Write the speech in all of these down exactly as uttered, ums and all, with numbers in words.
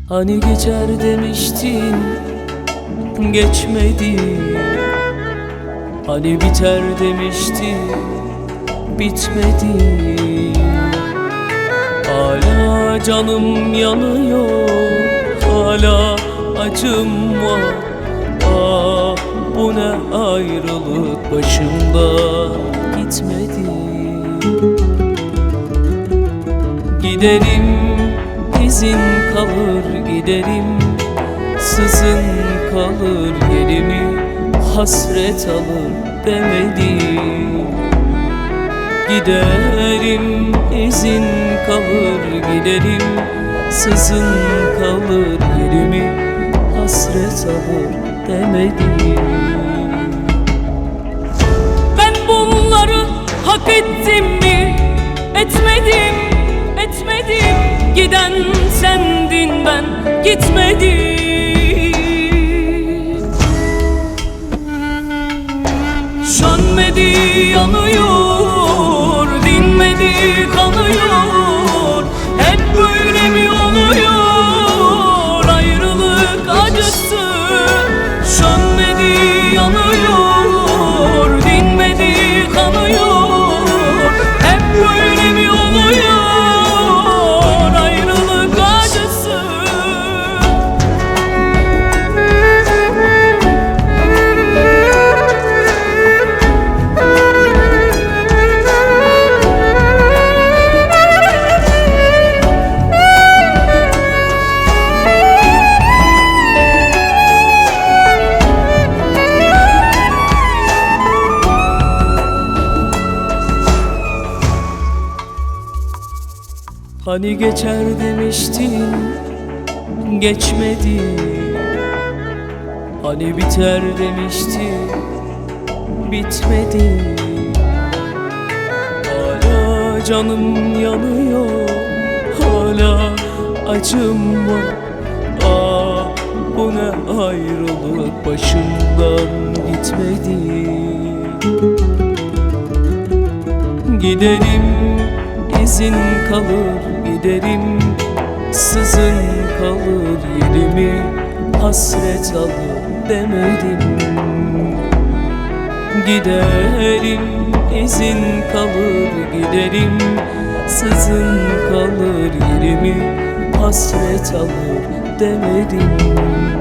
Hani geçer demiştin, geçmedi. Hani biter demiştin, bitmedi. Hala canım yanıyor, hala acım var. Ah, bu ne ayrılık, başımda gitmedi. Giderim, izin kalır, giderim, sızın kalır, yerimi hasret alır demedim. Giderim, izin kalır, giderim, sızın kalır, yerimi hasret alır demedim. Ben bunları hak ettim mi? Etmedim, etmedim. Giden sendin, ben gitmedim. Sönmedi, yanıyor, dinmedi, kanıyor. Hep böyle mi oluyor ayrılık acısı? Sönmedi, yanıyor, dinmedi, kanıyor. Hep böyle mi oluyor ayrılık acısı? Hani geçer demiştin, geçmedi. Hani biter demiştin, bitmedi. Hala canım yanıyor, hala acım var. Ah, bu ne ayrılık, başımdan gitmedi. Giderim, izin kalır, giderim, sızın kalır, yerimi hasret alır demedim. Giderim, izin kalır, giderim, sızın kalır, yerimi hasret alır demedim.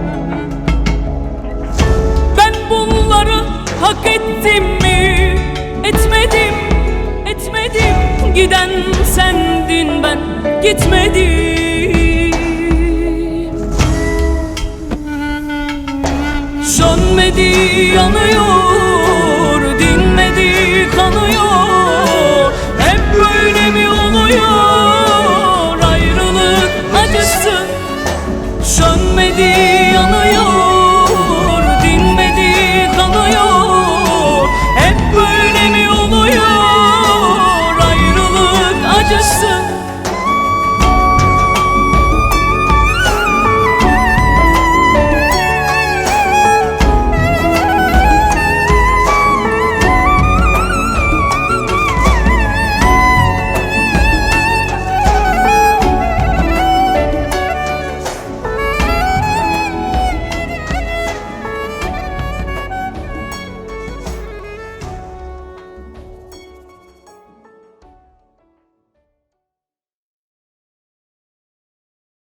Ben bunları hak ettim mi? Etmedim, etmedim. Giden sendin, ben gitmedim.